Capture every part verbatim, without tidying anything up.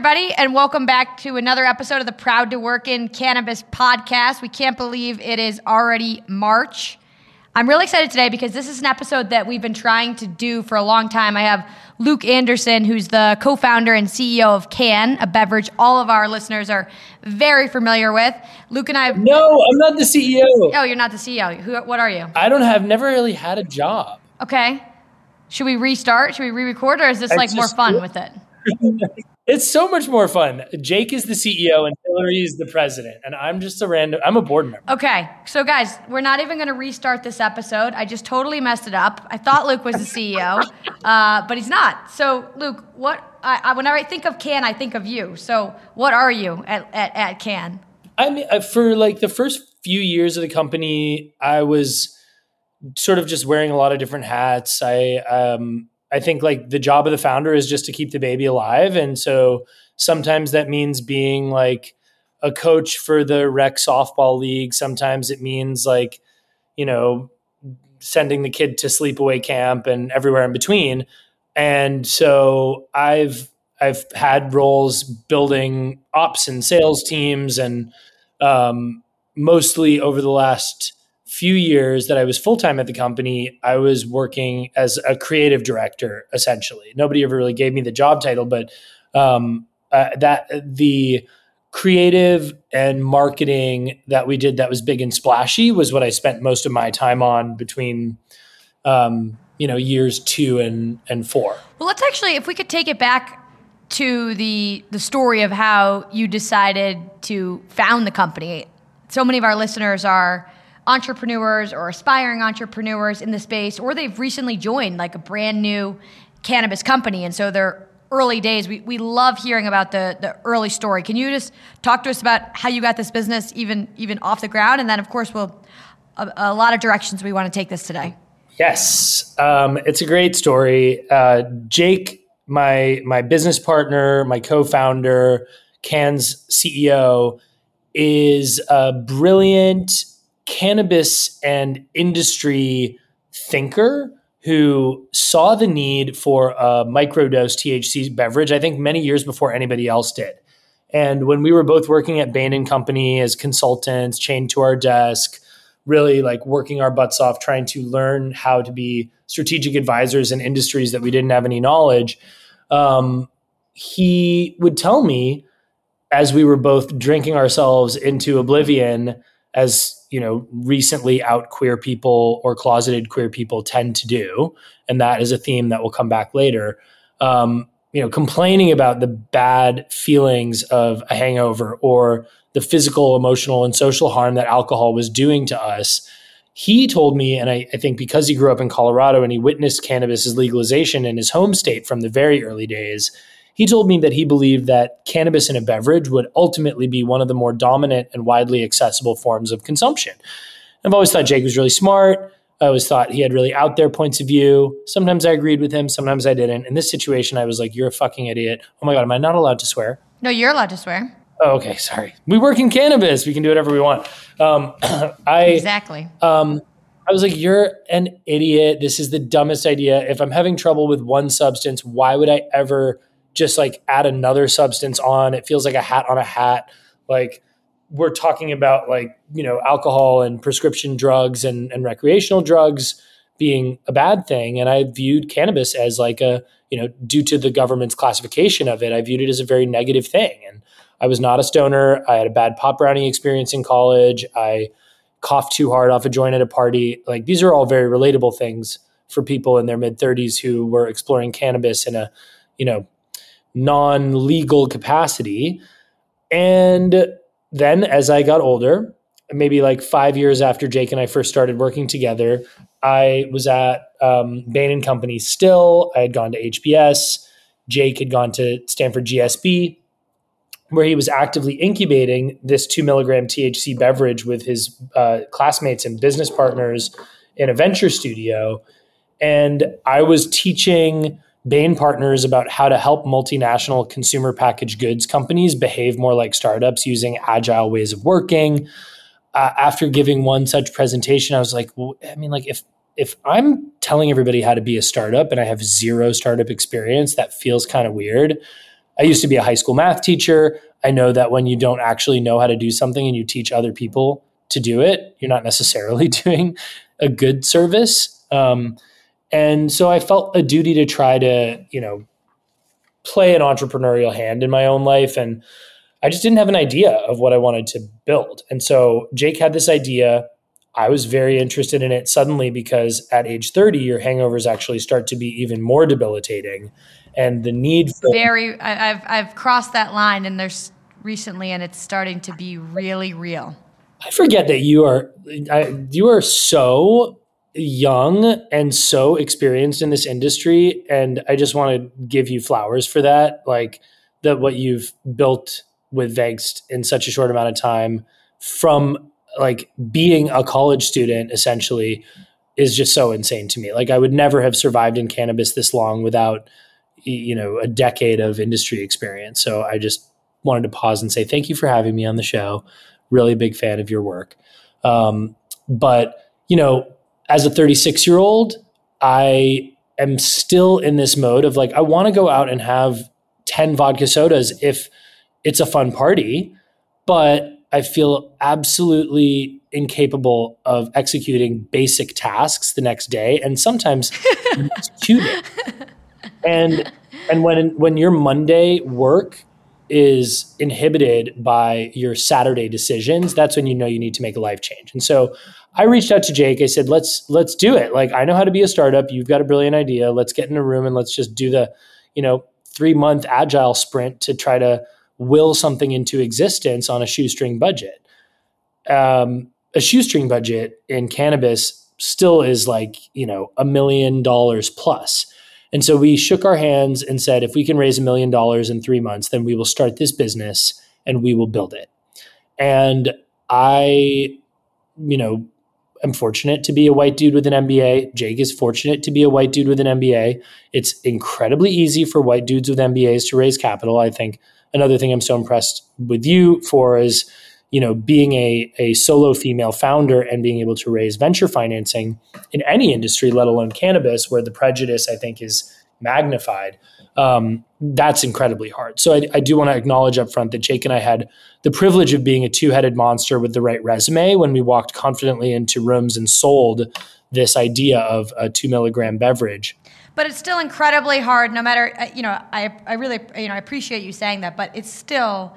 everybody, and welcome back to another episode of the Proud to Work in Cannabis podcast. We can't believe it is already March. I'm really excited today because this is an episode that we've been trying to do for a long time. I have Luke Anderson, who's the co-founder and C E O of Cann, a beverage all of our listeners are very familiar with. Luke and I... No, I'm not the C E O. Oh, you're not the C E O. Who? What are you? I don't have, never really had a job. Okay. Should we restart? Should we re-record, or is this I like just, more fun with it? It's so much more fun. Jake is the C E O and Hillary is the president. And I'm just a random, I'm a board member. Okay. So guys, we're not even going to restart this episode. I just totally messed it up. I thought Luke was the C E O, uh, but he's not. So Luke, what, I, I, whenever I think of Cann, I think of you. So what are you at, at, at Cann? I mean, for like the first few years of the company, I was sort of just wearing a lot of different hats. I, um, I think like the job of the founder is just to keep the baby alive. And so sometimes that means being like a coach for the rec softball league. Sometimes it means like, you know, sending the kid to sleepaway camp and everywhere in between. And so I've, I've had roles building ops and sales teams, and um, mostly over the last few years that I was full-time at the company, I was working as a creative director, essentially. Nobody ever really gave me the job title, but um, uh, that the creative and marketing that we did that was big and splashy was what I spent most of my time on between, um, you know, years two and, and four. Well, let's actually, if we could take it back to the the story of how you decided to found the company. So many of our listeners are entrepreneurs or aspiring entrepreneurs in the space, or they've recently joined like a brand new cannabis company. And so they're early days. We we love hearing about the the early story. Can you just talk to us about how you got this business even even off the ground? And then of course, we'll a, a lot of directions we want to take this today. Yes. Um, it's a great story. Uh, Jake, my, my business partner, my co-founder, Cann's C E O, is a brilliant cannabis and industry thinker who saw the need for a microdose T H C beverage, I think many years before anybody else did. And when we were both working at Bain and Company as consultants, chained to our desk, really like working our butts off, trying to learn how to be strategic advisors in industries that we didn't have any knowledge, um, he would tell me, as we were both drinking ourselves into oblivion, as you know, recently out queer people or closeted queer people tend to do, and that is a theme that will come back later. Um, you know, complaining about the bad feelings of a hangover or the physical, emotional, and social harm that alcohol was doing to us. He told me, and I, I think because he grew up in Colorado and he witnessed cannabis's legalization in his home state from the very early days, he told me that he believed that cannabis in a beverage would ultimately be one of the more dominant and widely accessible forms of consumption. I've always thought Jake was really smart. I always thought he had really out there points of view. Sometimes I agreed with him. Sometimes I didn't. In this situation, I was like, you're a fucking idiot. Oh my God, am I not allowed to swear? No, you're allowed to swear. Oh, okay. Sorry. We work in cannabis. We can do whatever we want. Um, I Exactly. Um, I was like, you're an idiot. This is the dumbest idea. If I'm having trouble with one substance, why would I ever just like add another substance on? It feels like a hat on a hat. Like we're talking about like, you know, alcohol and prescription drugs and, and recreational drugs being a bad thing. And I viewed cannabis as like a, you know, due to the government's classification of it, I viewed it as a very negative thing. And I was not a stoner. I had a bad pot brownie experience in college. I coughed too hard off a joint at a party. Like these are all very relatable things for people in their mid thirties who were exploring cannabis in a, you know, non-legal capacity. And then as I got older, maybe like five years after Jake and I first started working together, I was at um, Bain and Company still. I had gone to H B S. Jake had gone to Stanford G S B, where he was actively incubating this two milligram T H C beverage with his uh, classmates and business partners in a venture studio. And I was teaching Bain partners about how to help multinational consumer packaged goods companies behave more like startups using agile ways of working. Uh, after giving one such presentation, I was like, well, I mean, like if if I'm telling everybody how to be a startup and I have zero startup experience, that feels kind of weird. I used to be a high school math teacher. I know that when you don't actually know how to do something and you teach other people to do it, you're not necessarily doing a good service. Um, and so I felt a duty to try to, you know, play an entrepreneurial hand in my own life. And I just didn't have an idea of what I wanted to build. And so Jake had this idea. I was very interested in it suddenly because at age thirty, your hangovers actually start to be even more debilitating. And the need for very, I- I've I've crossed that line, and there's recently, and it's starting to be really real. I forget that you are I, you are so young and so experienced in this industry, and I just want to give you flowers for that. Like that, what you've built with Vengst in such a short amount of time, from like being a college student essentially, is just so insane to me. Like I would never have survived in cannabis this long without, you know, a decade of industry experience. So I just wanted to pause and say thank you for having me on the show. Really big fan of your work. Um, but, you know, as a thirty-six year old, I am still in this mode of like, I want to go out and have ten vodka sodas if it's a fun party, but I feel absolutely incapable of executing basic tasks the next day and sometimes executing. And and when when your Monday work is inhibited by your Saturday decisions, that's when you know you need to make a life change. And so I reached out to Jake. I said, let's let's do it. Like, I know how to be a startup. You've got a brilliant idea. Let's get in a room and let's just do the, you know, three month agile sprint to try to will something into existence on a shoestring budget. Um, a shoestring budget in cannabis still is like, you know, a million dollars plus. And so we shook our hands and said, if we can raise a million dollars in three months, then we will start this business and we will build it. And I, you know, am fortunate to be a white dude with an M B A. Jake is fortunate to be a white dude with an M B A. It's incredibly easy for white dudes with M B As to raise capital. I think another thing I'm so impressed with you for is, you know, being a, a solo female founder and being able to raise venture financing in any industry, let alone cannabis, where the prejudice, I think, is magnified. Um, that's incredibly hard. So I, I do want to acknowledge up front that Jake and I had the privilege of being a two-headed monster with the right resume when we walked confidently into rooms and sold this idea of a two milligram beverage. But it's still incredibly hard, no matter, you know, I, I really, you know, I appreciate you saying that, but it's still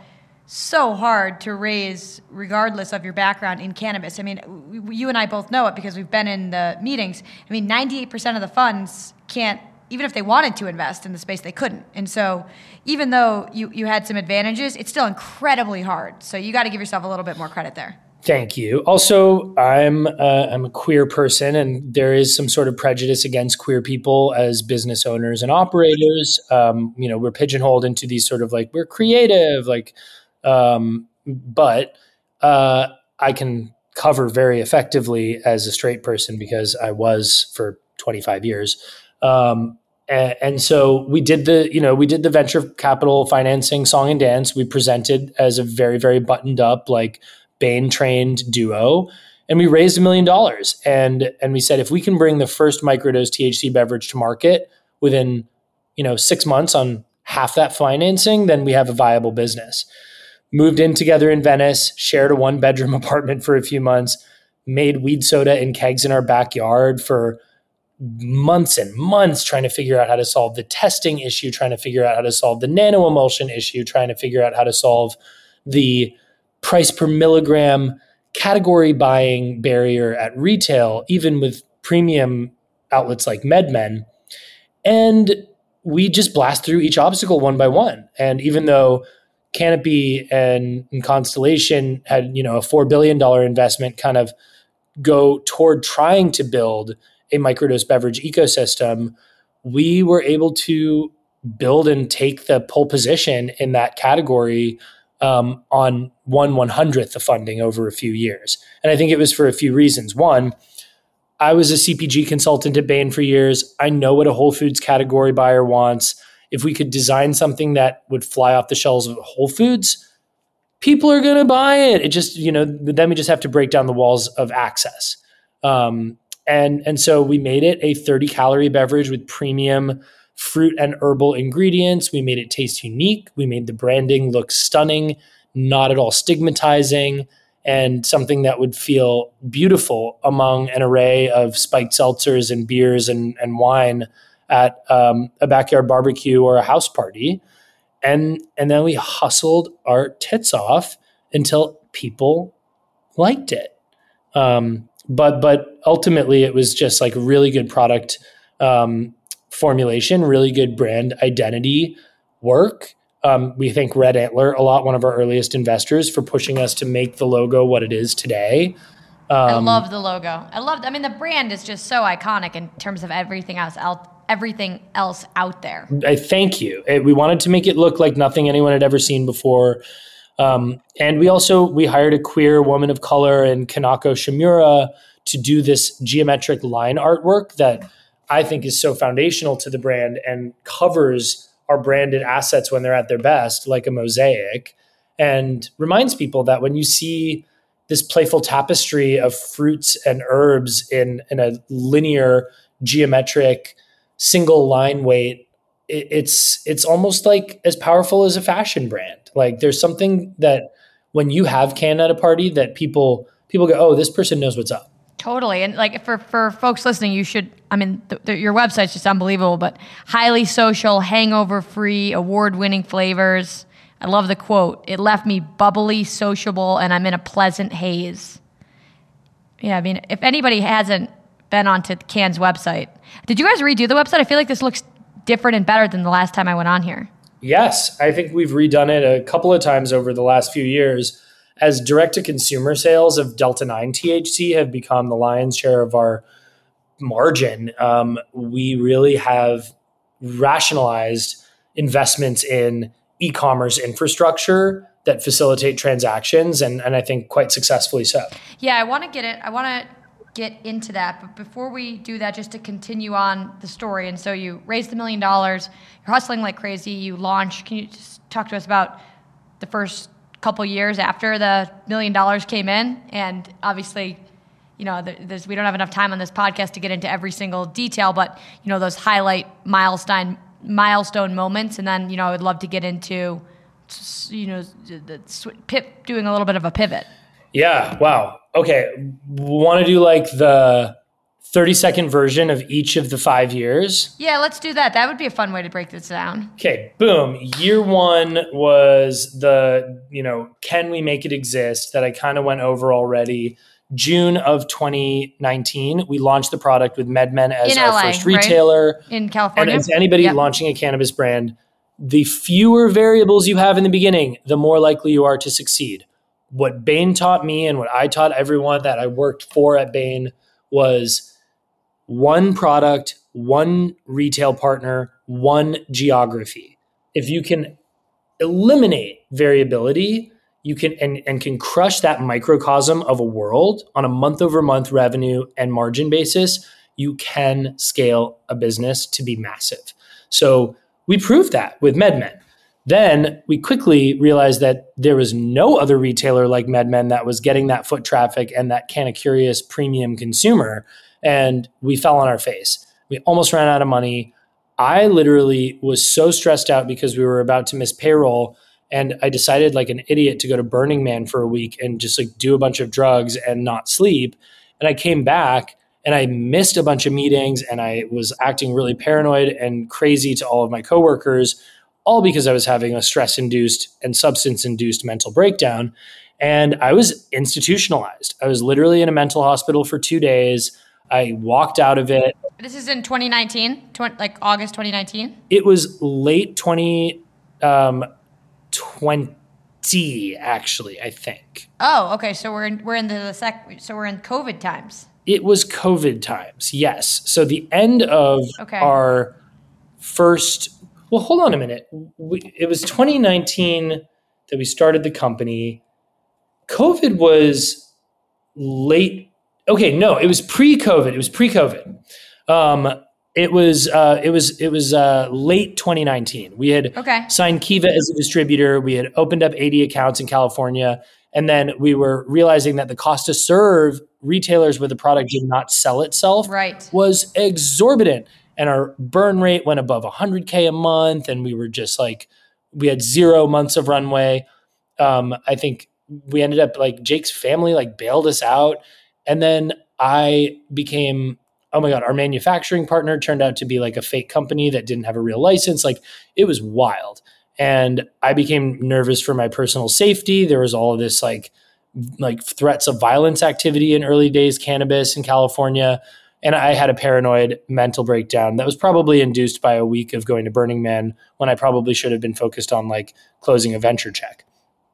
so hard to raise regardless of your background in cannabis. I mean, we, you and I both know it because we've been in the meetings. I mean, ninety-eight percent of the funds can't, even if they wanted to invest in the space, they couldn't. And so even though you, you had some advantages, it's still incredibly hard. So you got to give yourself a little bit more credit there. Thank you. Also, I'm uh, I'm a queer person, and there is some sort of prejudice against queer people as business owners and operators. Um, you know, we're pigeonholed into these sort of like, we're creative, like, um, but uh, I can cover very effectively as a straight person because I was for twenty-five years. Um, and, and so we did the, you know, we did the venture capital financing song and dance. We presented as a very, very buttoned up, like, Bain trained duo, and we raised a million dollars. And and we said, if we can bring the first microdose T H C beverage to market within, you know, six months on half that financing, then we have a viable business. Moved in together in Venice, shared a one bedroom apartment for a few months, made weed soda in kegs in our backyard for months and months, trying to figure out how to solve the testing issue, trying to figure out how to solve the nano emulsion issue, trying to figure out how to solve the price per milligram category buying barrier at retail, even with premium outlets like MedMen. And we just blast through each obstacle one by one. And even though Canopy and, and Constellation had, you know, a four billion dollars investment kind of go toward trying to build a microdose beverage ecosystem, we were able to build and take the pole position in that category Um, on one one hundredth of funding over a few years. And I think it was for a few reasons. One, I was a C P G consultant at Bain for years. I know what a Whole Foods category buyer wants. If we could design something that would fly off the shelves of Whole Foods, people are going to buy it. It just, you know, then we just have to break down the walls of access. Um, and, and so we made it a thirty calorie beverage with premium fruit and herbal ingredients. We made it taste unique. We made the branding look stunning, not at all stigmatizing, and something that would feel beautiful among an array of spiked seltzers and beers and, and wine at um, a backyard barbecue or a house party. And, and then we hustled our tits off until people liked it. Um, but, but ultimately it was just like really good product um, formulation, really good brand identity work. Um, we thank Red Antler a lot, one of our earliest investors, for pushing us to make the logo what it is today. Um, I love the logo. I love, I mean, the brand is just so iconic in terms of everything else out, everything else out there. I thank you. We wanted to make it look like nothing anyone had ever seen before. Um, and we also, we hired a queer woman of color in Kanako Shimura to do this geometric line artwork that I think is so foundational to the brand and covers our branded assets when they're at their best, like a mosaic, and reminds people that when you see this playful tapestry of fruits and herbs in, in a linear, geometric, single line weight, it, it's it's almost like as powerful as a fashion brand. Like there's something that when you have Can at a party that people people go, oh, this person knows what's up. Totally. And like for, for folks listening, you should, I mean, th- th- your website's just unbelievable, but highly social, hangover-free, award-winning flavors. I love the quote. It left me bubbly, sociable, and I'm in a pleasant haze. Yeah, I mean, if anybody hasn't been onto Can's website, did you guys redo the website? I feel like this looks different and better than the last time I went on here. Yes, I think we've redone it a couple of times over the last few years. As direct-to-consumer sales of Delta nine T H C have become the lion's share of our margin, um, we really have rationalized investments in e-commerce infrastructure that facilitate transactions, and, and I think quite successfully so. Yeah, I want to get it. I want to get into that, but before we do that, just to continue on the story. And so you raised the million dollars. You're hustling like crazy. You launch. Can you just talk to us about the first couple years after the million dollars came in? And obviously, you know, there's, we don't have enough time on this podcast to get into every single detail, but you know, those highlight milestone milestone moments. And then, you know, I would love to get into, you know, the, the pip doing a little bit of a pivot. Yeah. Wow. Okay. Want to do like the thirty second version of each of the five years? Yeah, let's do that. That would be a fun way to break this down. Okay, boom. Year one was the, you know, can we make it exist that I kind of went over already. June of twenty nineteen, we launched the product with MedMen as in our L A, first retailer. Right? In California. And as anybody yep. launching a cannabis brand, the fewer variables you have in the beginning, the more likely you are to succeed. What Bain taught me and what I taught everyone that I worked for at Bain was one product, one retail partner, one geography. If you can eliminate variability, you can and, and can crush that microcosm of a world on a month over month revenue and margin basis, you can scale a business to be massive. So we proved that with MedMen. Then we quickly realized that there was no other retailer like MedMen that was getting that foot traffic and that kind of curious premium consumer. And we fell on our face. We almost ran out of money. I literally was so stressed out because we were about to miss payroll. And I decided like an idiot to go to Burning Man for a week and just like do a bunch of drugs and not sleep. And I came back and I missed a bunch of meetings and I was acting really paranoid and crazy to all of my coworkers, all because I was having a stress-induced and substance-induced mental breakdown. And I was institutionalized. I was literally in a mental hospital for two days. I walked out of it. This is in twenty nineteen, tw- like August twenty nineteen? It was late twenty twenty, actually, I think. Oh, okay. So we're in, we're in the sec. So we're in COVID times. It was COVID times, yes. So the end of okay. our first. Well, hold on a minute. We, it was twenty nineteen that we started the company. COVID was late. Okay, no, it was pre-COVID. It was pre-COVID. Um, it was uh, it was it was uh, late twenty nineteen. We had okay. signed Kiva as a distributor. We had opened up eighty accounts in California, and then we were realizing that the cost to serve retailers where the product did not sell itself right. was exorbitant. and our burn rate went above one hundred K a month, and we were just like, we had zero months of runway. Um, I think we ended up like Jake's family like bailed us out. And then I became, oh my God, our manufacturing partner turned out to be like a fake company that didn't have a real license. Like it was wild. And I became nervous for my personal safety. There was all of this like, like threats of violence activity in early days cannabis in California. And I had a paranoid mental breakdown that was probably induced by a week of going to Burning Man when I probably should have been focused on like closing a venture check.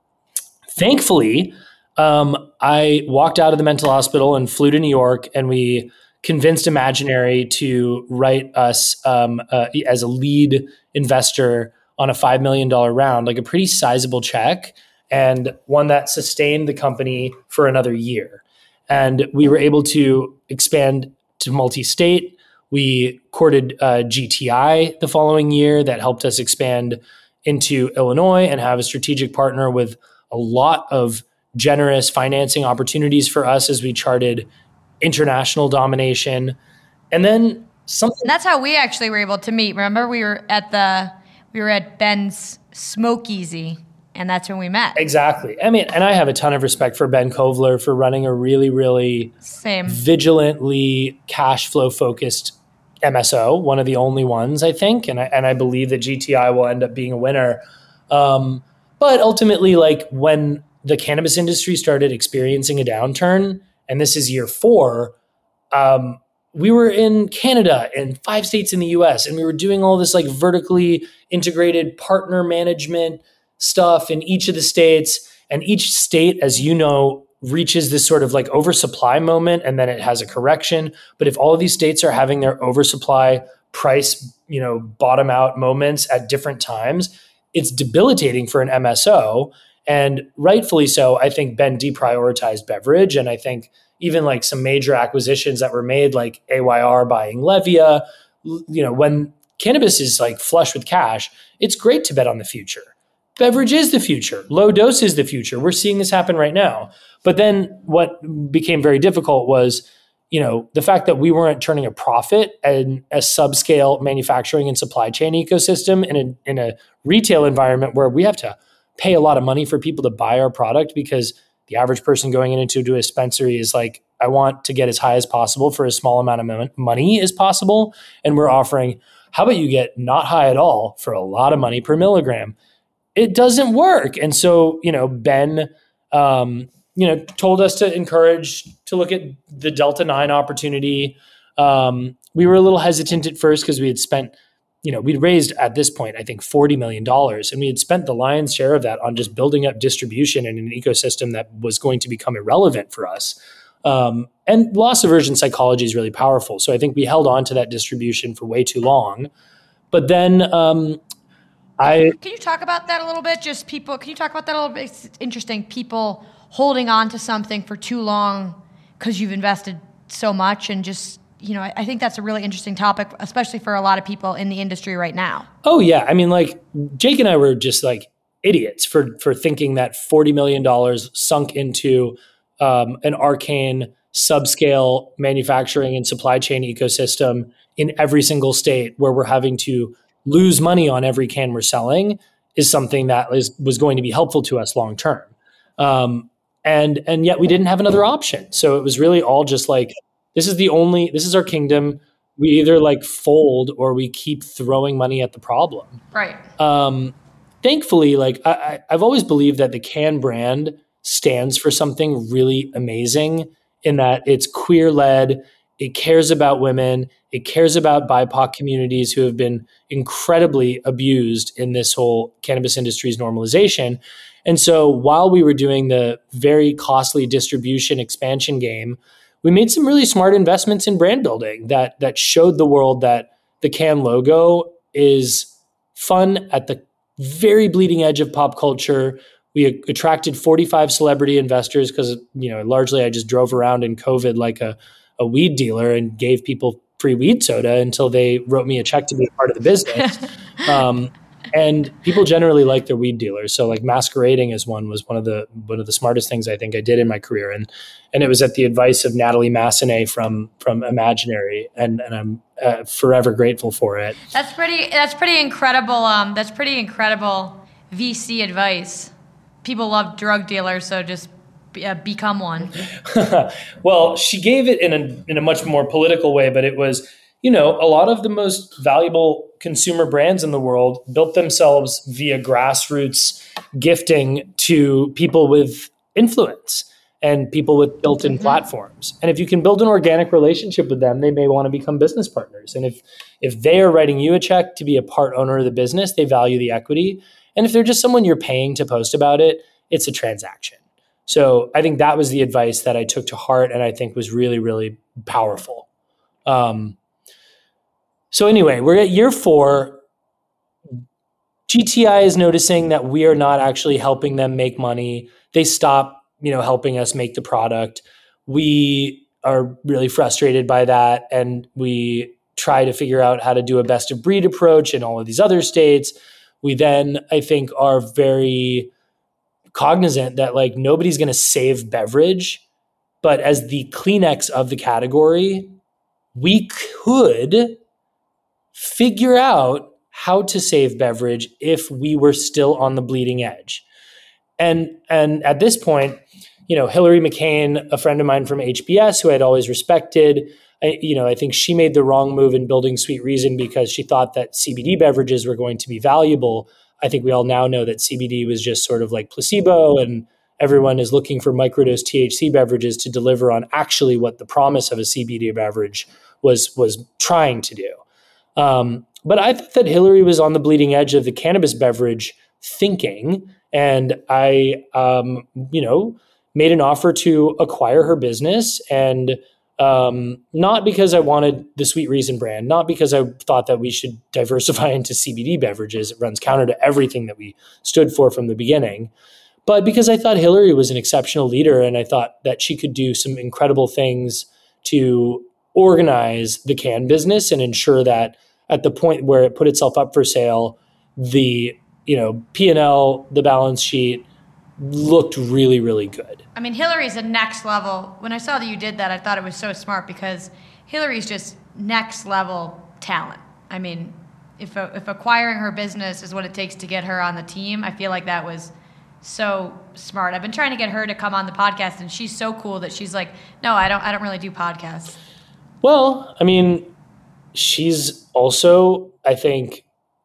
Thankfully, um, I walked out of the mental hospital and flew to New York, and we convinced Imaginary to write us um, uh, as a lead investor on a five million dollars round, like a pretty sizable check, and one that sustained the company for another year. And we were able to expand to multi-state. We courted uh, G T I the following year that helped us expand into Illinois and have a strategic partner with a lot of generous financing opportunities for us as we charted international domination. And then something. That's how we actually were able to meet. Remember, we were at the we were at Ben's Smoke Easy, and that's when we met. Exactly. I mean, and I have a ton of respect for Ben Kovler for running a really, really Same. vigilantly cash flow focused M S O, one of the only ones, I think. And I, and I believe that G T I will end up being a winner. Um, but ultimately, like when the cannabis industry started experiencing a downturn, and this is year four, um, we were in Canada and five states in the U S, and we were doing all this like vertically integrated partner management stuff in each of the states. And each state, as you know, reaches this sort of like oversupply moment, and then it has a correction. But if all of these states are having their oversupply price, you know, bottom out moments at different times, it's debilitating for an M S O. And rightfully so. I think Ben deprioritized beverage. And I think even like some major acquisitions that were made, like A Y R buying Levia, you know, when cannabis is like flush with cash, it's great to bet on the future. Beverage is the future. Low dose is the future. We're seeing this happen right now. But then what became very difficult was, you know, the fact that we weren't turning a profit in a subscale manufacturing and supply chain ecosystem in a, in a retail environment where we have to pay a lot of money for people to buy our product, because the average person going into a dispensary is like, I want to get as high as possible for as small amount of money as possible. And we're offering, how about you get not high at all for a lot of money per milligram? It doesn't work. And so, you know, Ben, um, you know, told us to encourage to look at the Delta nine opportunity. Um, we were a little hesitant at first because we had spent, you know, we'd raised at this point, I think forty million dollars, and we had spent the lion's share of that on just building up distribution in an ecosystem that was going to become irrelevant for us. Um, and loss aversion psychology is really powerful. So I think we held on to that distribution for way too long. But then um, I... Can you talk about that a little bit? Just people, can you talk about that a little bit? It's interesting, people holding on to something for too long because you've invested so much, and just, you know, I, I think that's a really interesting topic, especially for a lot of people in the industry right now. Oh yeah. I mean, like Jake and I were just like idiots for, for thinking that forty million dollars sunk into um, an arcane subscale manufacturing and supply chain ecosystem in every single state where we're having to lose money on every can we're selling is something that was, was going to be helpful to us long term. Um, and, and yet we didn't have another option. So it was really all just like, this is the only, this is our kingdom. We either like fold or we keep throwing money at the problem. Right. Um, thankfully, like I, I, I've always believed that the Cann brand stands for something really amazing, in that it's queer led. It cares about women. It cares about B I P O C communities who have been incredibly abused in this whole cannabis industry's normalization. And so while we were doing the very costly distribution expansion game, we made some really smart investments in brand building that that showed the world that the Cann logo is fun at the very bleeding edge of pop culture. We attracted forty-five celebrity investors because, you know, largely I just drove around in COVID like a, a weed dealer and gave people free weed soda until they wrote me a check to be a part of the business. um, And people generally like their weed dealers. So like masquerading as one was one of the one of the smartest things I think I did in my career. And and it was at the advice of Natalie Massenet from from Imaginary, and and I'm uh, forever grateful for it. That's pretty. That's pretty incredible. Um, that's pretty incredible V C advice. People love drug dealers, so just be, uh, become one. Well, she gave it in a in a much more political way, but it was, you know, a lot of the most valuable consumer brands in the world built themselves via grassroots gifting to people with influence and people with built-in mm-hmm. platforms. And if you can build an organic relationship with them, they may want to become business partners. And if if they are writing you a check to be a part owner of the business, they value the equity. And if they're just someone you're paying to post about it, it's a transaction. So I think that was the advice that I took to heart and I think was really, really powerful. Um, So anyway, we're at year four. G T I is noticing that we are not actually helping them make money. They stop, you know, helping us make the product. We are really frustrated by that, and we try to figure out how to do a best of breed approach in all of these other states. We then, I think, are very cognizant that like nobody's going to save beverage, but as the Kleenex of the category, we could figure out how to save beverage if we were still on the bleeding edge. And and at this point, you know, Hillary McCain, a friend of mine from H B S who I'd always respected, I, you know, I think she made the wrong move in building Sweet Reason because she thought that C B D beverages were going to be valuable. I think we all now know that C B D was just sort of like placebo, and everyone is looking for microdose T H C beverages to deliver on actually what the promise of a C B D beverage was was trying to do. Um, but I thought that Hillary was on the bleeding edge of the cannabis beverage thinking, and I, um, you know, made an offer to acquire her business, and um, not because I wanted the Sweet Reason brand, not because I thought that we should diversify into C B D beverages. It runs counter to everything that we stood for from the beginning, but because I thought Hillary was an exceptional leader, and I thought that she could do some incredible things to organize the can business and ensure that at the point where it put itself up for sale, the, you know, P and L, the balance sheet looked really, really good. I mean, Hillary's a next level. When I saw that you did that, I thought it was so smart because Hillary's just next level talent. I mean, if if acquiring her business is what it takes to get her on the team, I feel like that was so smart. I've been trying to get her to come on the podcast, and she's so cool that she's like, no, I don't I don't really do podcasts. Well, I mean, she's also, I think,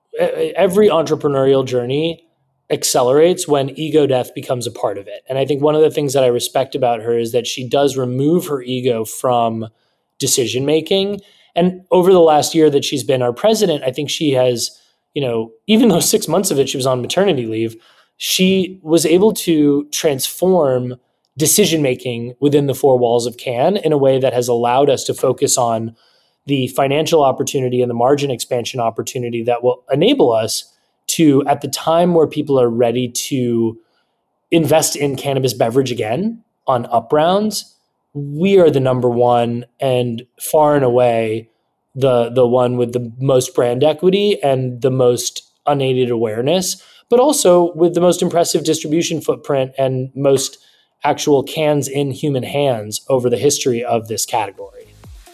every entrepreneurial journey accelerates when ego death becomes a part of it. And I think one of the things that I respect about her is that she does remove her ego from decision making. And over the last year that she's been our president, I think she has, you know, even though six months of it she was on maternity leave, she was able to transform decision-making within the four walls of Cann in a way that has allowed us to focus on the financial opportunity and the margin expansion opportunity that will enable us to, at the time where people are ready to invest in cannabis beverage again on up rounds, we are the number one and far and away the, the one with the most brand equity and the most unaided awareness, but also with the most impressive distribution footprint and most actual cans in human hands over the history of this category.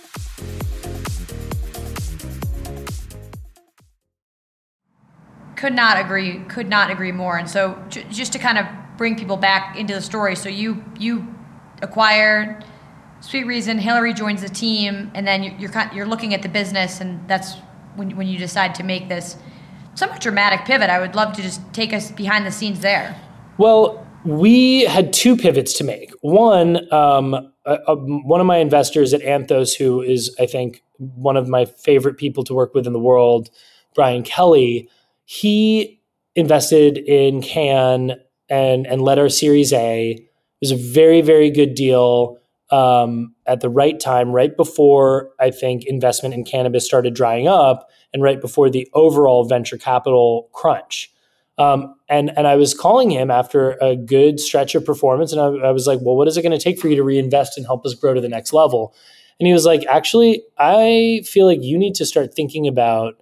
Could not agree, could not agree more. And so j- just to kind of bring people back into the story, so you you acquired Sweet Reason, Hillary joins the team, and then you're you're, you're looking at the business, and that's when when you decide to make this somewhat dramatic pivot. I would love to just take us behind the scenes there. Well, we had two pivots to make. One, um, a, a, one of my investors at Anthos, who is, I think, one of my favorite people to work with in the world, Brian Kelly, he invested in Cann and, and led our Series A. It was a very, very good deal um, at the right time, right before, I think, investment in cannabis started drying up and right before the overall venture capital crunch. Um, and, and I was calling him after a good stretch of performance. And I, I was like, well, what is it going to take for you to reinvest and help us grow to the next level? And he was like, actually, I feel like you need to start thinking about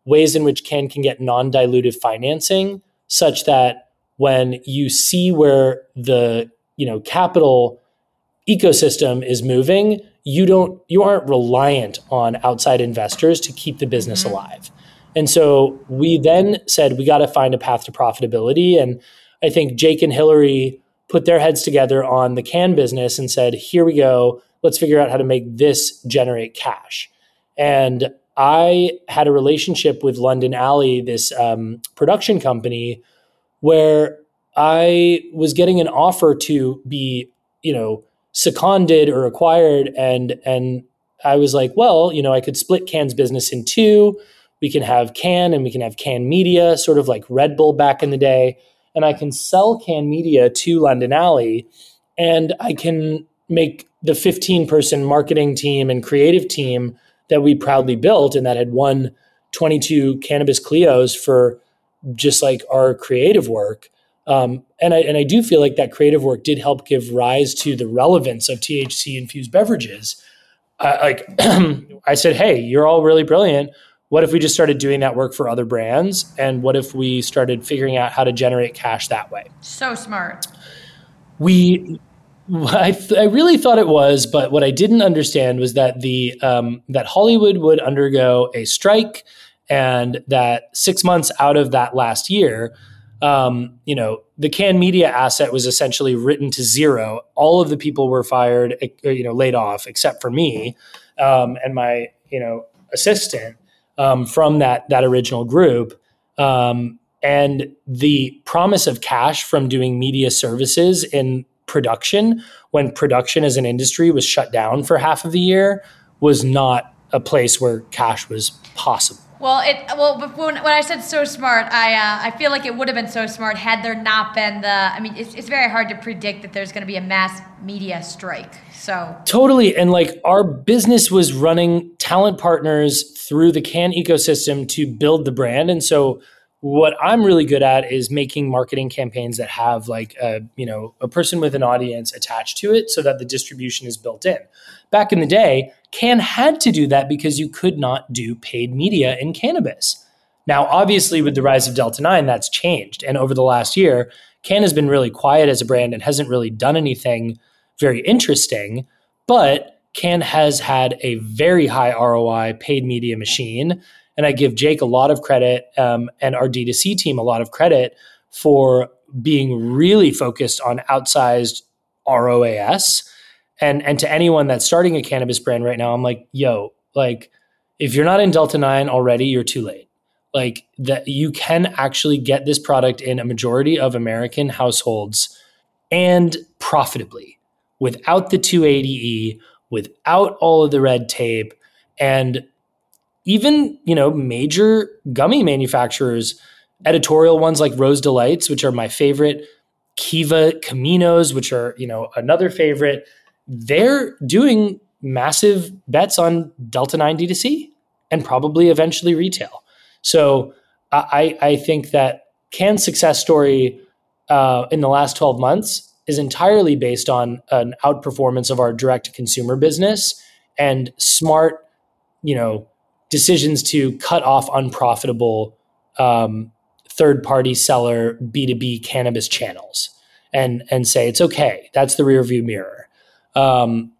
ways in which Cann can get non-dilutive financing such that when you see where the, you know, capital ecosystem is moving, you don't, you aren't reliant on outside investors to keep the business mm-hmm. alive. And so we then said, we got to find a path to profitability. And I think Jake and Hillary put their heads together on the Cann business and said, here we go, let's figure out how to make this generate cash. And I had a relationship with London Alley, this um, production company, where I was getting an offer to be, you know, seconded or acquired. And, and I was like, well, you know, I could split Cann's business in two. We can have Cann and we can have Cann Media, sort of like Red Bull back in the day. And I can sell Cann Media to London Alley, and I can make the fifteen person marketing team and creative team that we proudly built and that had won twenty-two Cannabis Clios for just like our creative work. Um, and I and I do feel like that creative work did help give rise to the relevance of T H C infused beverages. Uh, like I said, hey, you're all really brilliant. What if we just started doing that work for other brands? And what if we started figuring out how to generate cash that way? So smart. We, I, th- I really thought it was, but what I didn't understand was that the um, that Hollywood would undergo a strike, and that six months out of that last year, um, you know, the Cann Media asset was essentially written to zero. All of the people were fired, you know, laid off, except for me um, and my, you know, assistant. Um, from that that original group. Um, and the promise of cash from doing media services in production, when production as an industry was shut down for half of the year, was not a place where cash was possible. Well, it well when, when I said so smart, I uh, I feel like it would have been so smart had there not been the. I mean, it's it's very hard to predict that there's going to be a mass media strike. So totally, and like our business was running talent partners through the Cann ecosystem to build the brand, and so what I'm really good at is making marketing campaigns that have like a you know a person with an audience attached to it, so that the distribution is built in. Back in the day, Cann had to do that because you could not do paid media in cannabis. Now, obviously, with the rise of Delta nine, that's changed. And over the last year, Cann has been really quiet as a brand and hasn't really done anything very interesting. But Cann has had a very high R O I paid media machine. And I give Jake a lot of credit um, and our D two C team a lot of credit for being really focused on outsized R O A S. And and to anyone that's starting a cannabis brand right now, I'm like, yo, like, if you're not in Delta nine already, you're too late. Like, that you can actually get this product in a majority of American households and profitably without the two eighty E, without all of the red tape. And even, you know, major gummy manufacturers, editorial ones like Rose Delights, which are my favorite, Kiva Caminos, which are, you know, another favorite, they're doing massive bets on Delta nine D two C and probably eventually retail. So I, I think that Cann's success story uh, in the last twelve months is entirely based on an outperformance of our direct-to-consumer business and smart, you know, decisions to cut off unprofitable um, third-party seller B two B cannabis channels and and say it's okay. That's the rearview mirror. Um,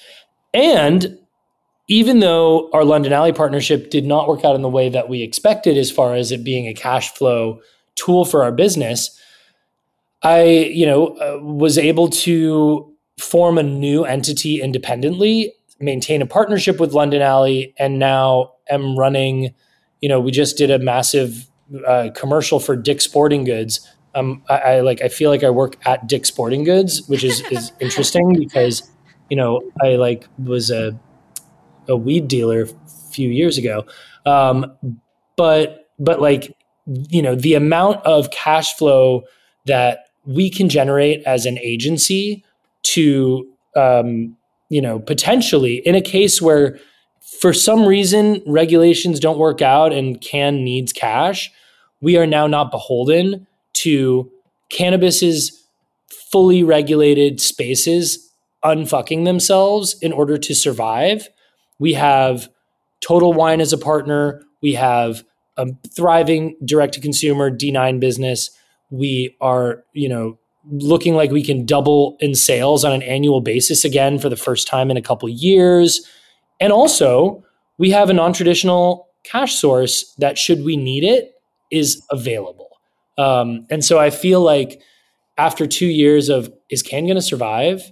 and even though our London Alley partnership did not work out in the way that we expected, as far as it being a cash flow tool for our business, I, you know, uh, was able to form a new entity independently, maintain a partnership with London Alley, and now am running, you know, we just did a massive uh, commercial for Dick's Sporting Goods. Um, I, I like. I feel like I work at Dick's Sporting Goods, which is, is interesting because, you know, I like was a a weed dealer a few years ago, um, but but like you know the amount of cash flow that we can generate as an agency to um, you know potentially in a case where for some reason regulations don't work out and Cann needs cash, we are now not beholden to cannabis's fully regulated spaces unfucking themselves in order to survive. We have Total Wine as a partner. We have a thriving direct-to-consumer D nine business. We are, you know, looking like we can double in sales on an annual basis again for the first time in a couple of years. And also, we have a non-traditional cash source that, should we need it, is available. Um, and so I feel like after two years of, is Cann going to survive?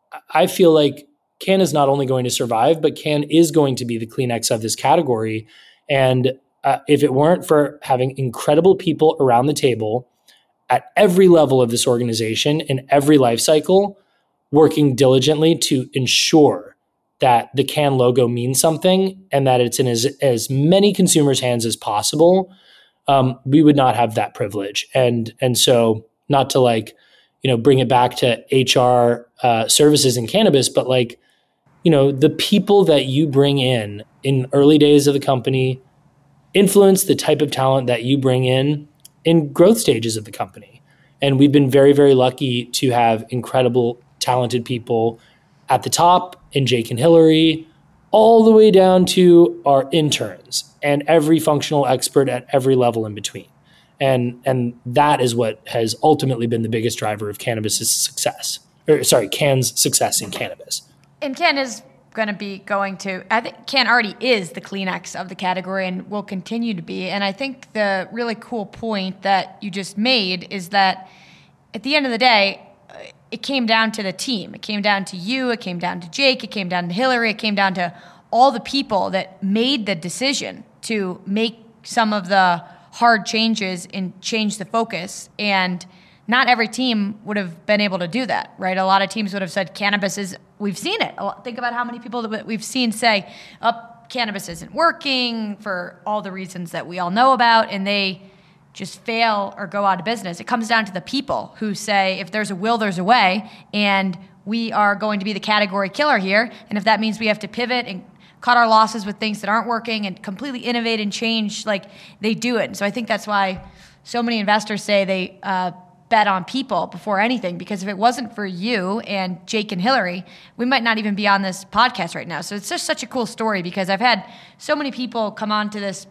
I feel like Cann is not only going to survive, but Cann is going to be the Kleenex of this category. And uh, if it weren't for having incredible people around the table at every level of this organization in every life cycle, working diligently to ensure that the Cann logo means something and that it's in as, as many consumers' hands as possible, um, we would not have that privilege. And and so, not to like, you know, bring it back to H R uh, services in cannabis, but like, you know, the people that you bring in in early days of the company influence the type of talent that you bring in in growth stages of the company. And we've been very, very lucky to have incredible, talented people at the top in Jake and Hillary, all the way down to our interns and every functional expert at every level in between. And, and that is what has ultimately been the biggest driver of cannabis's success, or sorry, Cann's success in cannabis. And Cann is going to be going to, I think Cann already is the Kleenex of the category and will continue to be. And I think the really cool point that you just made is that at the end of the day, it came down to the team. It came down to you. It came down to Jake. It came down to Hillary. It came down to all the people that made the decision to make some of the hard changes and change the focus. And not every team would have been able to do that, right? A lot of teams would have said cannabis is, we've seen it. Think about how many people that we've seen say, oh, cannabis isn't working for all the reasons that we all know about, and they just fail or go out of business. It comes down to the people who say, if there's a will, there's a way, and we are going to be the category killer here. And if that means we have to pivot and cut our losses with things that aren't working and completely innovate and change, like, they do it. And so I think that's why so many investors say they uh, bet on people before anything, because if it wasn't for you and Jake and Hillary, we might not even be on this podcast right now. So it's just such a cool story, because I've had so many people come on to this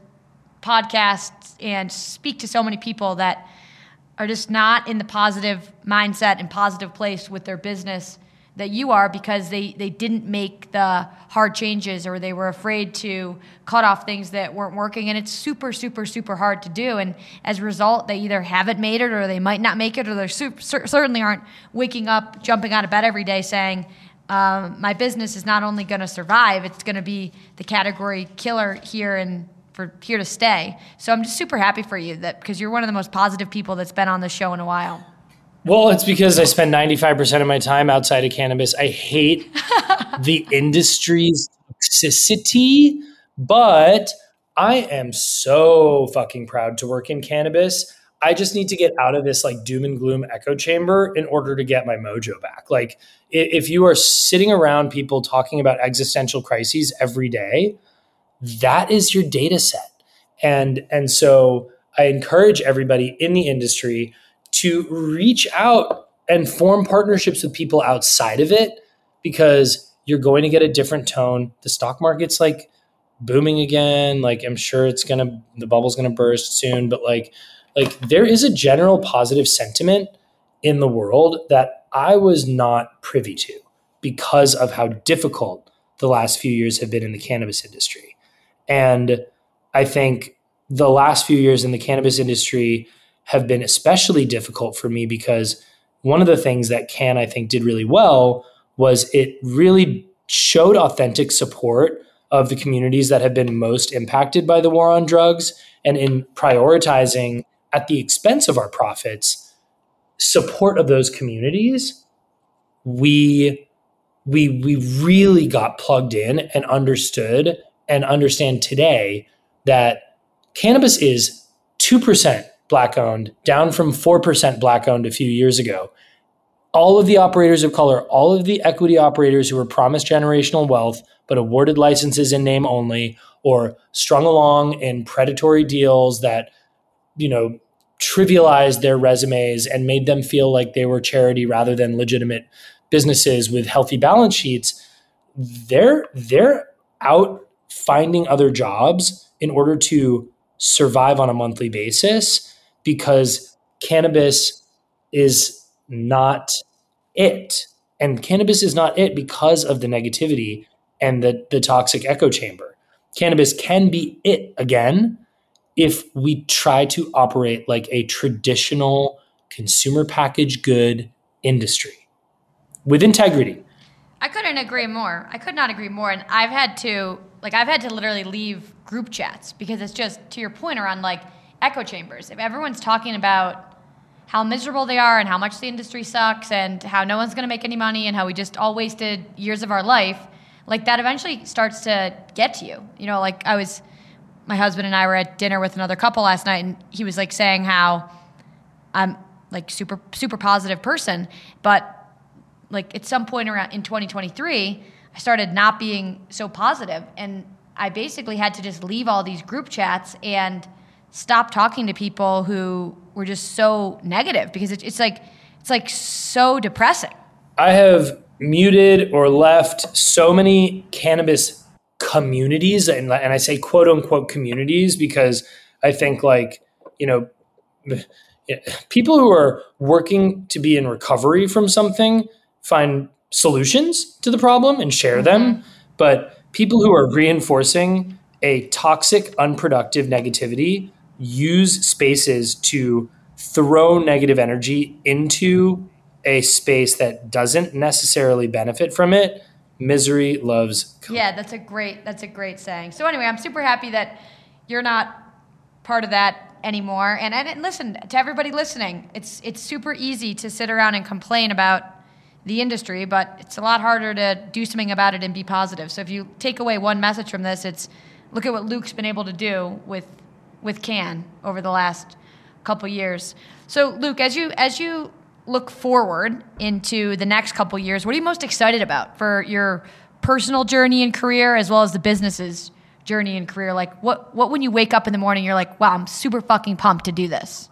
podcast and speak to so many people that are just not in the positive mindset and positive place with their business that you are, because they, they didn't make the hard changes, or they were afraid to cut off things that weren't working. And it's super, super, super hard to do. And as a result, they either haven't made it, or they might not make it, or they super, certainly aren't waking up, jumping out of bed every day saying, um, my business is not only going to survive, it's going to be the category killer here and for here to stay. So I'm just super happy for you, that because you're one of the most positive people that's been on this show in a while. Well, it's because I spend ninety-five percent of my time outside of cannabis. I hate the industry's toxicity, but I am so fucking proud to work in cannabis. I just need to get out of this like doom and gloom echo chamber in order to get my mojo back. Like, if you are sitting around people talking about existential crises every day, that is your data set. And, and so I encourage everybody in the industry to reach out and form partnerships with people outside of it, because you're going to get a different tone. The stock market's like booming again. Like, I'm sure it's going to, the bubble's going to burst soon, but like, like there is a general positive sentiment in the world that I was not privy to because of how difficult the last few years have been in the cannabis industry. And I think the last few years in the cannabis industry have been especially difficult for me, because one of the things that Cann, I think, did really well was it really showed authentic support of the communities that have been most impacted by the war on drugs, and in prioritizing at the expense of our profits, support of those communities, we we we really got plugged in and understood and understand today that cannabis is two percent Black owned, down from four percent Black owned a few years ago. All of the operators of color, all of the equity operators who were promised generational wealth but awarded licenses in name only, or strung along in predatory deals that, you know, trivialized their resumes and made them feel like they were charity rather than legitimate businesses with healthy balance sheets, they're they're out finding other jobs in order to survive on a monthly basis because cannabis is not it. And cannabis is not it because of the negativity and the, the toxic echo chamber. Cannabis can be it again if we try to operate like a traditional consumer packaged good industry with integrity. I couldn't agree more. I could not agree more. And I've had to, like, I've had to literally leave group chats because it's just, to your point around, like, echo chambers. If everyone's talking about how miserable they are and how much the industry sucks and how no one's going to make any money and how we just all wasted years of our life, like, that eventually starts to get to you. You know, like, I was, my husband and I were at dinner with another couple last night, and he was, like, saying how I'm, like, super, super positive person, but like at some point around in twenty twenty-three, I started not being so positive, and I basically had to just leave all these group chats and stop talking to people who were just so negative because it, it's like it's like so depressing. I have muted or left so many cannabis communities, and and I say quote unquote communities because I think like you know people who are working to be in recovery from something find solutions to the problem and share mm-hmm. them. But people who are reinforcing a toxic, unproductive negativity use spaces to throw negative energy into a space that doesn't necessarily benefit from it. Misery loves company. Yeah, that's a great, that's a great saying. So anyway, I'm super happy that you're not part of that anymore. And, and listen, to everybody listening, it's it's super easy to sit around and complain about the industry, but it's a lot harder to do something about it and be positive. So if you take away one message from this, it's look at what Luke's been able to do with with Cann over the last couple years. So Luke, as you as you look forward into the next couple years, what are you most excited about for your personal journey and career as well as the business's journey and career? Like what what when you wake up in the morning, you're like, wow, I'm super fucking pumped to do this.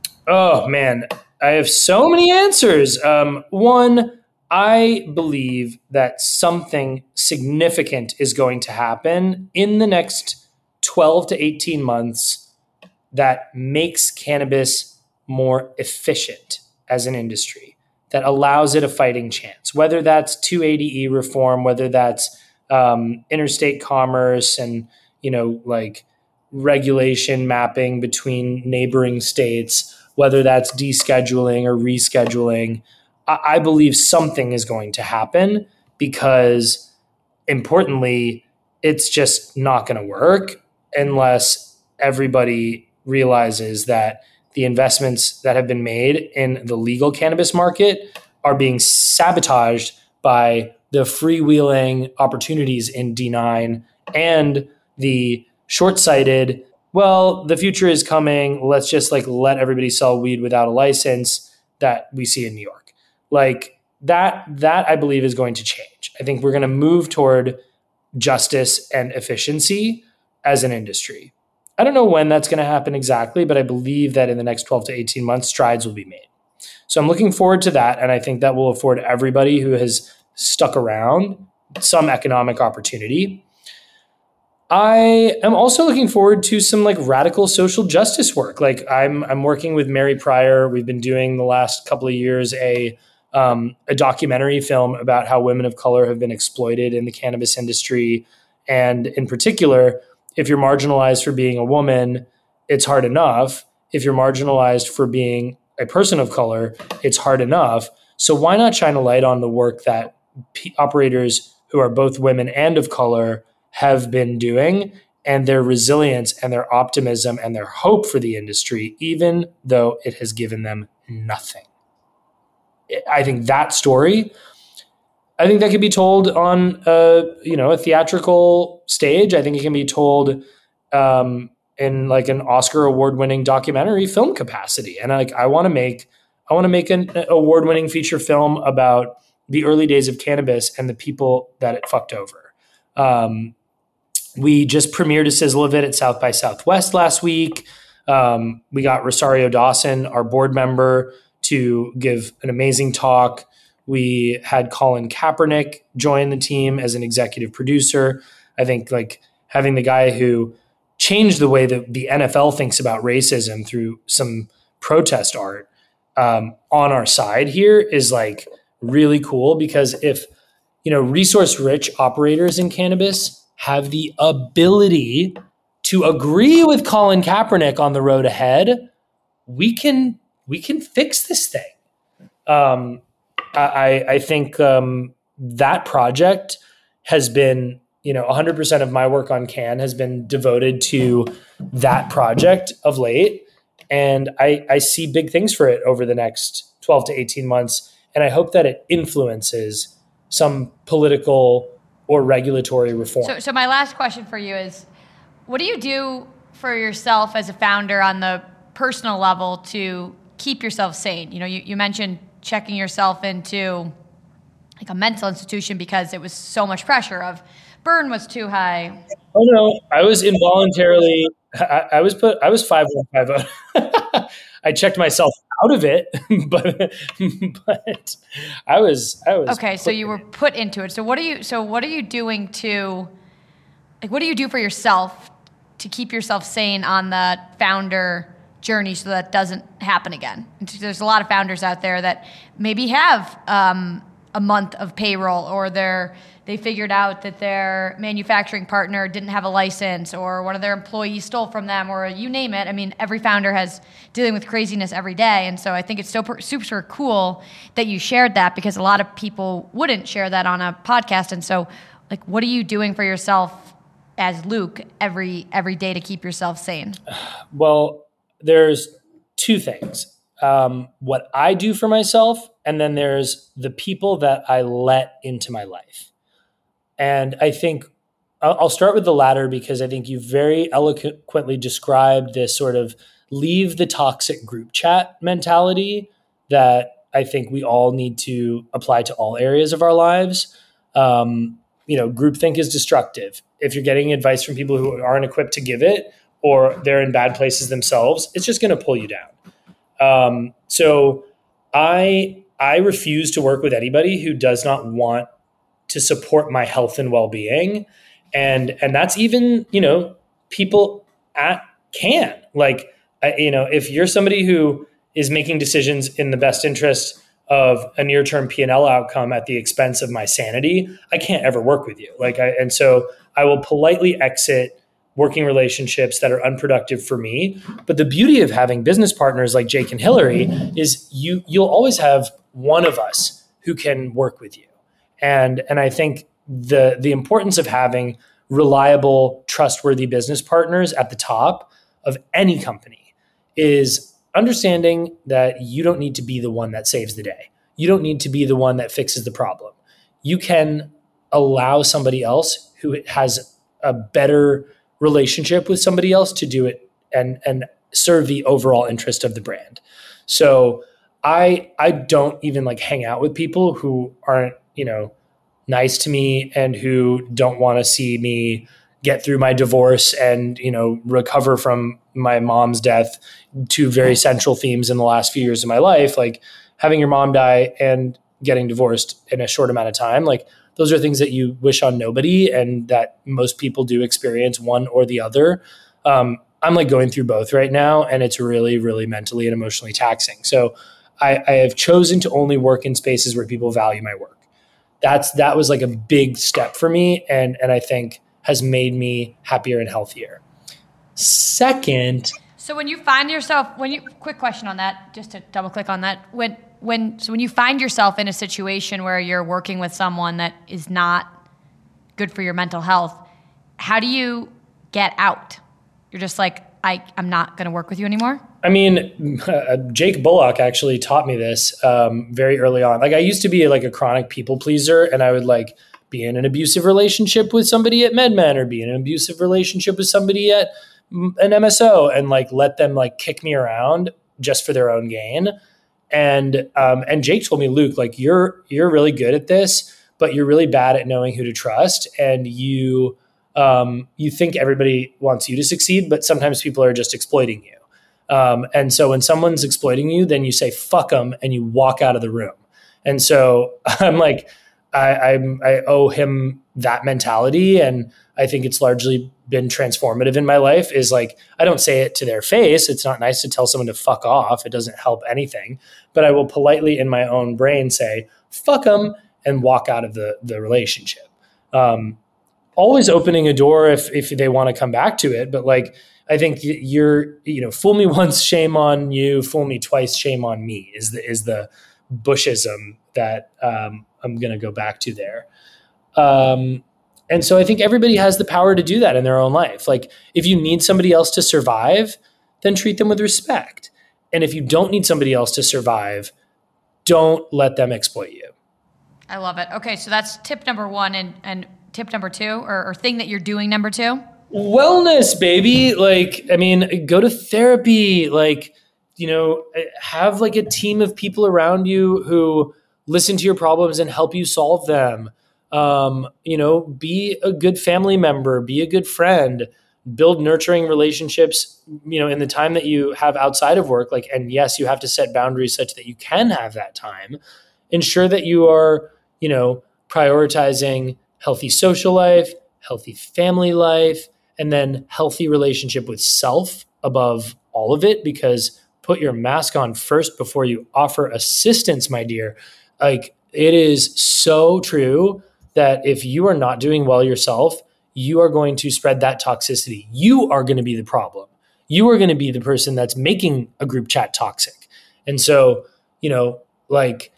Oh man, I have so many answers. Um, one, I believe that something significant is going to happen in the next twelve to eighteen months that makes cannabis more efficient as an industry, that allows it a fighting chance, whether that's two eighty E reform, whether that's um, interstate commerce and, you know, like regulation mapping between neighboring states, whether that's descheduling or rescheduling. I, I believe something is going to happen because, importantly, it's just not going to work unless everybody realizes that the investments that have been made in the legal cannabis market are being sabotaged by the freewheeling opportunities in D nine and the short-sighted, well, the future is coming, let's just like let everybody sell weed without a license that we see in New York. Like that, that I believe is going to change. I think we're going to move toward justice and efficiency as an industry. I don't know when that's going to happen exactly, but I believe that in the next twelve to eighteen months, strides will be made. So I'm looking forward to that. And I think that will afford everybody who has stuck around some economic opportunity. I am also looking forward to some like radical social justice work. Like I'm, I'm working with Mary Pryor. We've been doing the last couple of years a um, a documentary film about how women of color have been exploited in the cannabis industry, and in particular, if you're marginalized for being a woman, it's hard enough. If you're marginalized for being a person of color, it's hard enough. So why not shine a light on the work that p- operators who are both women and of color have been doing, and their resilience and their optimism and their hope for the industry, even though it has given them nothing. I think that story, I think that could be told on a, you know, a theatrical stage. I think it can be told um, in like an Oscar award-winning documentary film capacity. And I, like, I want to make, I want to make an award-winning feature film about the early days of cannabis and the people that it fucked over. Um, we just premiered a sizzle of it at South by Southwest last week. Um, we got Rosario Dawson, our board member, to give an amazing talk. We had Colin Kaepernick join the team as an executive producer. I think like having the guy who change the way that the N F L thinks about racism through some protest art um, on our side here is like really cool, because if, you know, resource rich operators in cannabis have the ability to agree with Colin Kaepernick on the road ahead, we can we can fix this thing. Um, I, I think um, that project has been, you know, one hundred percent of my work on Cann has been devoted to that project of late. And I, I see big things for it over the next twelve to eighteen months. And I hope that it influences some political or regulatory reform. So, so my last question for you is, what do you do for yourself as a founder on the personal level to keep yourself sane? You know, you, you mentioned checking yourself into like a mental institution because it was so much pressure of burn was too high. Oh no, I was involuntarily, I, I was put, I was five one five oh. I checked myself out of it, but but I was I was okay. So you were put into it. So what are you? So what are you doing to, like, what do you do for yourself to keep yourself sane on the founder journey so that doesn't happen again? There's a lot of founders out there that maybe have um, a month of payroll, or they're they figured out that their manufacturing partner didn't have a license, or one of their employees stole from them, or you name it. I mean, every founder has dealing with craziness every day. And so I think it's super, super cool that you shared that, because a lot of people wouldn't share that on a podcast. And so, like, what are you doing for yourself as Luke every every day to keep yourself sane? Well, there's two things. Um, what I do for myself, and then there's the people that I let into my life. And I think I'll start with the latter, because I think you very eloquently described this sort of leave the toxic group chat mentality that I think we all need to apply to all areas of our lives. Um, you know, groupthink is destructive. If you're getting advice from people who aren't equipped to give it, or they're in bad places themselves, it's just going to pull you down. Um, so I I refuse to work with anybody who does not want to support my health and well-being. And, and that's even, you know, people at Cann. Like, uh, you know, if you're somebody who is making decisions in the best interest of a near-term P and L outcome at the expense of my sanity, I can't ever work with you. Like, I, and so I will politely exit working relationships that are unproductive for me. But the beauty of having business partners like Jake and Hillary is you, you'll always have one of us who can work with you. And and I think the the importance of having reliable, trustworthy business partners at the top of any company is understanding that you don't need to be the one that saves the day. You don't need to be the one that fixes the problem. You can allow somebody else who has a better relationship with somebody else to do it and and serve the overall interest of the brand. So I I don't even like hang out with people who aren't, you know, nice to me and who don't want to see me get through my divorce and, you know, recover from my mom's death, two very central themes in the last few years of my life, like having your mom die and getting divorced in a short amount of time. Like, those are things that you wish on nobody, and that most people do experience one or the other. Um, I'm like going through both right now, and it's really, really mentally and emotionally taxing. So I, I have chosen to only work in spaces where people value my work. That's that was like a big step for me, and and I think has made me happier and healthier. Second, so when you find yourself, when you quick question on that, just to double click on that, when when so when you find yourself in a situation where you're working with someone that is not good for your mental health, how do you get out? You're just like, I I'm not going to work with you anymore. I mean, uh, Jake Bullock actually taught me this um, very early on. Like, I used to be like a chronic people pleaser, and I would like be in an abusive relationship with somebody at MedMen, or be in an abusive relationship with somebody at an M S O, and like let them like kick me around just for their own gain. And um, and Jake told me, Luke, like you're you're really good at this, but you're really bad at knowing who to trust, and you um, you think everybody wants you to succeed, but sometimes people are just exploiting you. Um, and so when someone's exploiting you, then you say, fuck them, and you walk out of the room. And so I'm like, I, I'm, I owe him that mentality. And I think it's largely been transformative in my life is like, I don't say it to their face. It's not nice to tell someone to fuck off. It doesn't help anything, but I will politely in my own brain say, fuck them, and walk out of the, the relationship. Um, always opening a door if, if they want to come back to it. But like, I think you're, you know, fool me once, shame on you, fool me twice, shame on me is the, is the Bushism that um, I'm going to go back to there. Um, And so I think everybody has the power to do that in their own life. Like if you need somebody else to survive, then treat them with respect. And if you don't need somebody else to survive, don't let them exploit you. I love it. Okay, so that's tip number one. And, and tip number two, or, or thing that you're doing number two? Wellness, baby. Like, I mean, go to therapy. Like, you know, have like a team of people around you who listen to your problems and help you solve them. Um, you know, be a good family member, be a good friend, build nurturing relationships, you know, in the time that you have outside of work. Like, and yes, you have to set boundaries such that you can have that time. Ensure that you are, you know, prioritizing healthy social life, healthy family life, and then healthy relationship with self above all of it, because put your mask on first before you offer assistance, my dear. Like, it is so true that if you are not doing well yourself, you are going to spread that toxicity. You are going to be the problem. You are going to be the person that's making a group chat toxic. And so, you know, like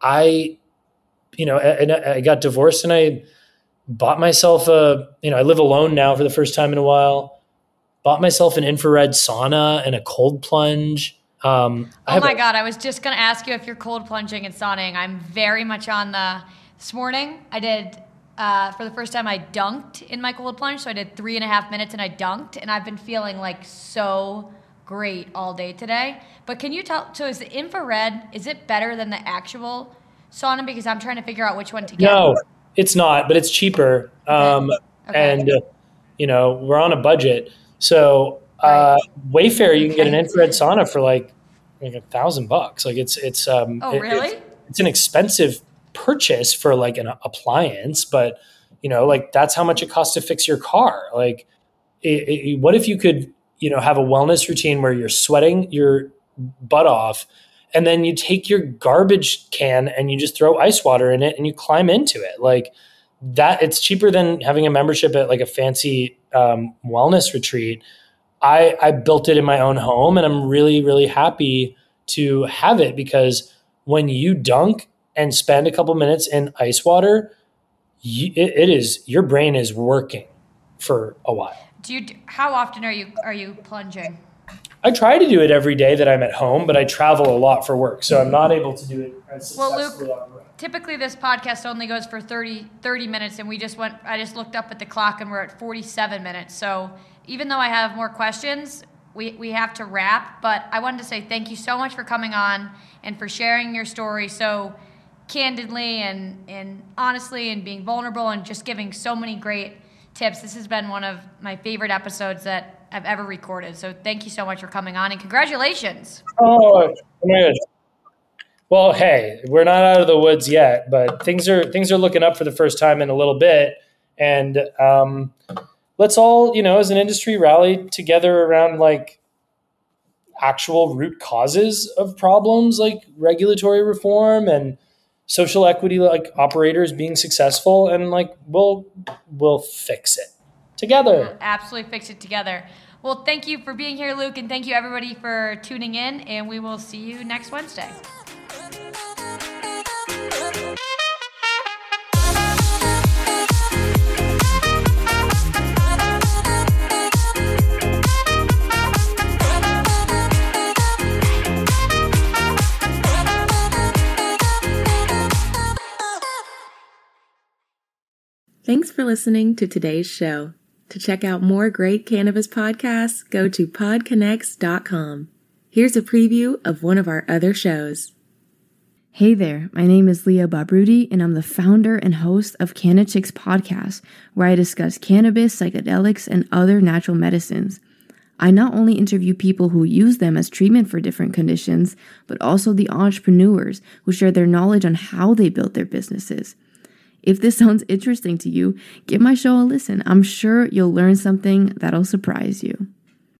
I, you know, and I got divorced and I bought myself a, you know, I live alone now for the first time in a while, bought myself an infrared sauna and a cold plunge. Um, oh my a- God. I was just going to ask you if you're cold plunging and sauning. I'm very much on the, this morning I did, uh, for the first time I dunked in my cold plunge. So I did three and a half minutes and I dunked, and I've been feeling like so great all day today. But can you tell, so is the infrared, is it better than the actual sauna? Because I'm trying to figure out which one to get. No, it's not, but it's cheaper. Um, okay. And, uh, you know, we're on a budget. So uh, right. Wayfair, you can get an infrared sauna for like, like a thousand bucks. Like it's, it's, um, oh, really? It, it's, it's an expensive purchase for like an appliance, but you know, like that's how much it costs to fix your car. Like it, it, what if you could, you know, have a wellness routine where you're sweating your butt off and then you take your garbage can and you just throw ice water in it and you climb into it. Like that, it's cheaper than having a membership at like a fancy um, wellness retreat. I, I built it in my own home and I'm really, really happy to have it, because when you dunk and spend a couple minutes in ice water, you, it, it is, your brain is working for a while. Do you, how often are you, are you plunging? I try to do it every day that I'm at home, but I travel a lot for work, so I'm not able to do it as successfully. Well, Luke, typically this podcast only goes for thirty, thirty minutes, and we just went, I just looked up at the clock and we're at forty-seven minutes. So even though I have more questions, we, we have to wrap, but I wanted to say thank you so much for coming on and for sharing your story so candidly and, and honestly, and being vulnerable and just giving so many great tips. This has been one of my favorite episodes that I've ever recorded. So thank you so much for coming on, and congratulations. Oh, man. Well, hey, we're not out of the woods yet, but things are things are looking up for the first time in a little bit. And um, let's all, you know, as an industry, rally together around like actual root causes of problems, like regulatory reform and social equity, like operators being successful, and like we'll we'll fix it together. We'll absolutely fix it together. Well, thank you for being here, Luke, and thank you everybody for tuning in, and we will see you next Wednesday. Thanks for listening to today's show. To check out more great cannabis podcasts, go to pod connects dot com. Here's a preview of one of our other shows. Hey there, my name is Leah Babrudi, and I'm the founder and host of CannaChicks Podcast, where I discuss cannabis, psychedelics, and other natural medicines. I not only interview people who use them as treatment for different conditions, but also the entrepreneurs who share their knowledge on how they built their businesses. If this sounds interesting to you, give my show a listen. I'm sure you'll learn something that'll surprise you.